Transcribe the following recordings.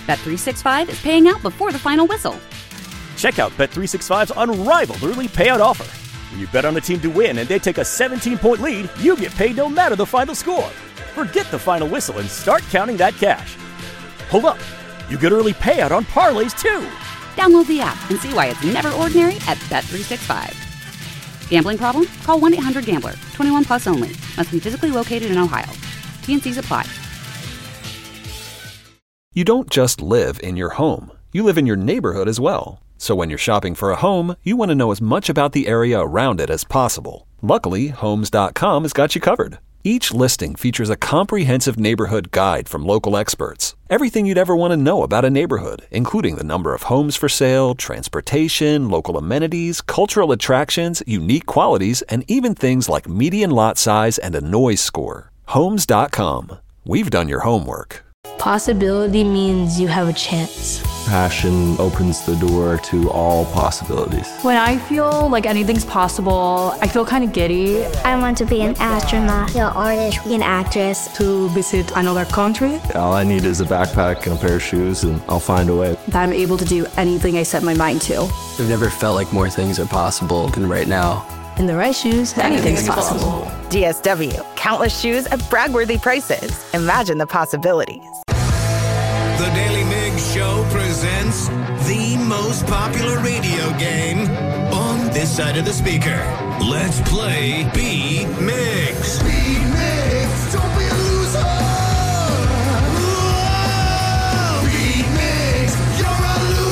Bet365 is paying out before the final whistle. Check out Bet365's unrivaled early payout offer. When you bet on a team to win and they take a 17-point lead, you get paid no matter the final score. Forget the final whistle and start counting that cash. Hold up. You get early payout on parlays, too. Download the app and see why it's never ordinary at Bet365. Gambling problem? Call 1-800-GAMBLER. 21 plus only. Must be physically located in Ohio. T&Cs apply. You don't just live in your home. You live in your neighborhood as well. So when you're shopping for a home, you want to know as much about the area around it as possible. Luckily, Homes.com has got you covered. Each listing features a comprehensive neighborhood guide from local experts. Everything you'd ever want to know about a neighborhood, including the number of homes for sale, transportation, local amenities, cultural attractions, unique qualities, and even things like median lot size and a noise score. Homes.com. We've done your homework. Possibility means you have a chance. Passion opens the door to all possibilities. When I feel like anything's possible, I feel kind of giddy. I want to be an astronaut, an artist, an actress. To visit another country. All I need is a backpack and a pair of shoes, and I'll find a way. That I'm able to do anything I set my mind to. I've never felt like more things are possible than right now. In the right shoes, anything's possible. DSW, countless shoes at brag-worthy prices. Imagine the possibilities. The Daily Migs Show presents the most popular radio game on this side of the speaker. Let's play Beat Migs. Beat Migs, don't be a loser. Whoa! Beat Migs, you're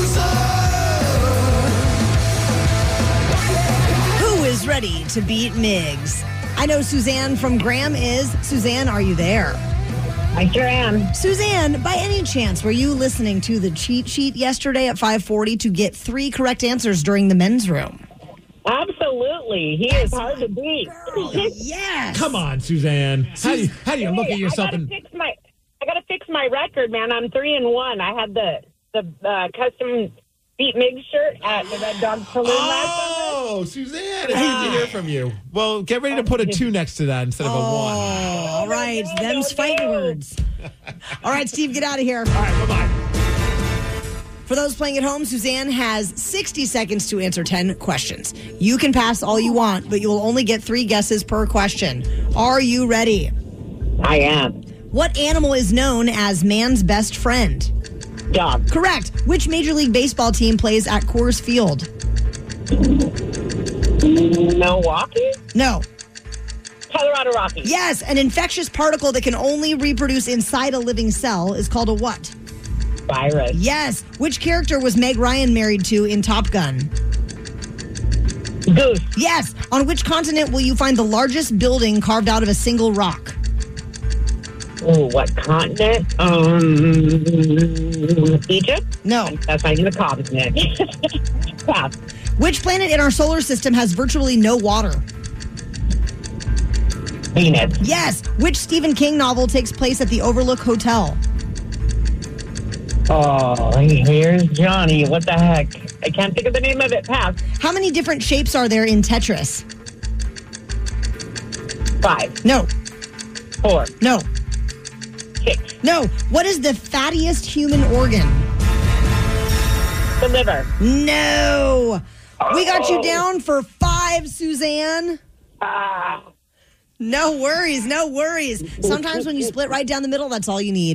a loser. Who is ready to beat Migs? I know Suzanne from Graham is. Suzanne, are you there? I sure am. Suzanne, by any chance, were you listening to the cheat sheet yesterday at 5:40 to get 3 correct answers during the men's room? Absolutely. He is hard to beat. Yes. Come on, Suzanne. How do you look at yourself? I got to fix my record, man. I'm 3-1. I had the custom Beat Migs shirt at the Red Dog Saloon last summer. Oh, Suzanne, it's good to hear from you. Well, get ready to put a 2 next to that instead of a 1. All right. Them's fighting words. All right, Steve, get out of here. All right, bye-bye. For those playing at home, Suzanne has 60 seconds to answer 10 questions. You can pass all you want, but you'll only get 3 guesses per question. Are you ready? I am. What animal is known as man's best friend? Dog. Correct. Which Major League Baseball team plays at Coors Field? Milwaukee? No. Colorado Rockies. Yes. An infectious particle that can only reproduce inside a living cell is called a what? Virus. Yes. Which character was Meg Ryan married to in Top Gun? Goose. Yes. On which continent will you find the largest building carved out of a single rock? Oh, what continent? Egypt? No. That's not even a continent. Pass. Which planet in our solar system has virtually no water? Venus. Yes. Which Stephen King novel takes place at the Overlook Hotel? Oh, here's Johnny. What the heck? I can't think of the name of it. Pass. How many different shapes are there in Tetris? 5. No. 4. No. 6. No. What is the fattiest human organ? The liver. No. We got you down for 5, Suzanne. No worries, no worries. Sometimes when you split right down the middle, that's all you need.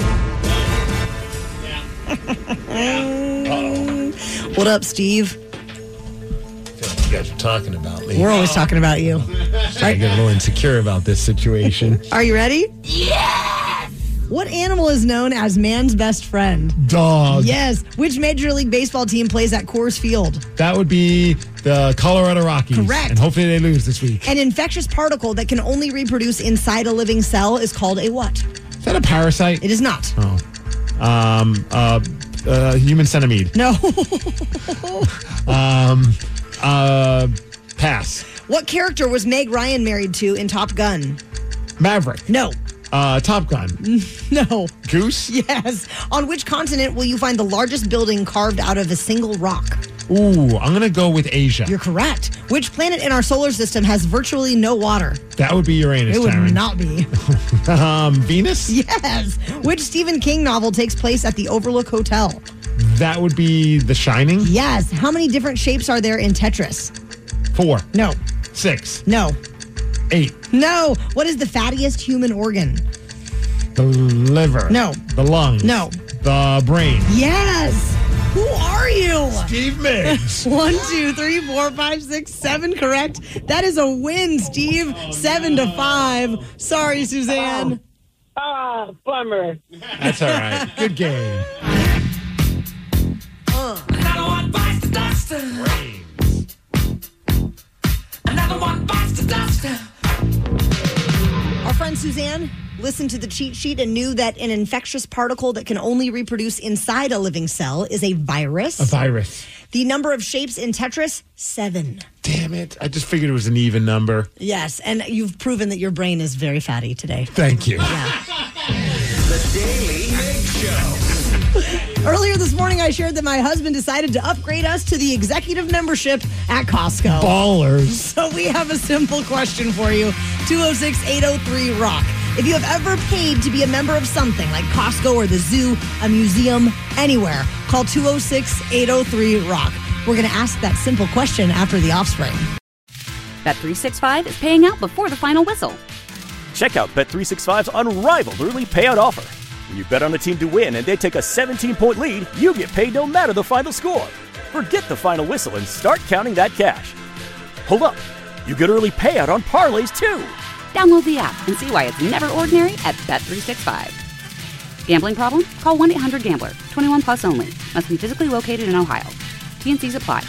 What up, Steve? I feel like you guys are talking about me. We're always talking about you. I get a little insecure about this situation. Are you ready? Yes! What animal is known as man's best friend? Dog. Yes. Which Major League Baseball team plays at Coors Field? That would be the Colorado Rockies. Correct. And hopefully they lose this week. An infectious particle that can only reproduce inside a living cell is called a what? Is that a parasite? It is not. Oh. Human centipede. No. Pass. What character was Meg Ryan married to in Top Gun? Maverick. No. Top Gun. No. Goose? Yes. On which continent will you find the largest building carved out of a single rock? Ooh, I'm going to go with Asia. You're correct. Which planet in our solar system has virtually no water? That would be Uranus, It would Taryn. not be. Venus? Yes. Which Stephen King novel takes place at the Overlook Hotel? That would be The Shining? Yes. How many different shapes are there in Tetris? 4. No. 6. No. 8. No. What is the fattiest human organ? The liver. No. The lungs. No. The brain. Yes. Who are you? Steve Miggs. 1, 2, 3, 4, 5, 6, 7. Correct. That is a win, Steve. 7-5. Sorry, Suzanne. Bummer. That's all right. Good game. Another one bites the dust. Another one bites the dust. Our friend Suzanne listened to the cheat sheet and knew that an infectious particle that can only reproduce inside a living cell is a virus. A virus. The number of shapes in Tetris, 7. Damn it. I just figured it was an even number. Yes, and you've proven that your brain is very fatty today. Thank you. The Daily Mig Show. Earlier this morning, I shared that my husband decided to upgrade us to the executive membership at Costco. Ballers. So we have a simple question for you. 206-803-ROCK. If you have ever paid to be a member of something like Costco or the zoo, a museum, anywhere, call 206-803-ROCK. We're going to ask that simple question after the Offspring. Bet365 is paying out before the final whistle. Check out Bet365's unrivaled early payout offer. When you bet on a team to win and they take a 17-point lead, you get paid no matter the final score. Forget the final whistle and start counting that cash. Hold up. You get early payout on parlays, too. Download the app and see why it's never ordinary at Bet365. Gambling problem? Call 1-800-GAMBLER. 21 plus only. Must be physically located in Ohio. T&Cs apply.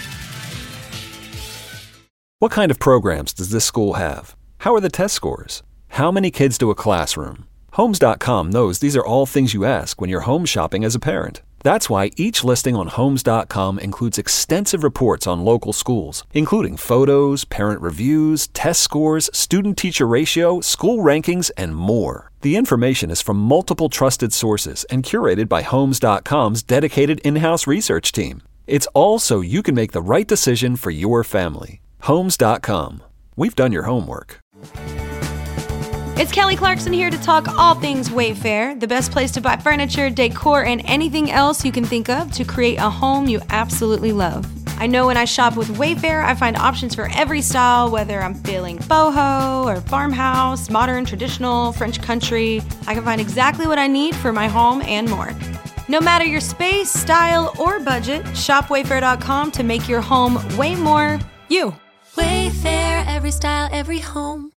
What kind of programs does this school have? How are the test scores? How many kids do a classroom? Homes.com knows these are all things you ask when you're home shopping as a parent. That's why each listing on Homes.com includes extensive reports on local schools, including photos, parent reviews, test scores, student-teacher ratio, school rankings, and more. The information is from multiple trusted sources and curated by Homes.com's dedicated in-house research team. It's all so you can make the right decision for your family. Homes.com. We've done your homework. It's Kelly Clarkson here to talk all things Wayfair, the best place to buy furniture, decor, and anything else you can think of to create a home you absolutely love. I know when I shop with Wayfair, I find options for every style, whether I'm feeling boho or farmhouse, modern, traditional, French country. I can find exactly what I need for my home and more. No matter your space, style, or budget, shop Wayfair.com to make your home way more you. Wayfair, every style, every home.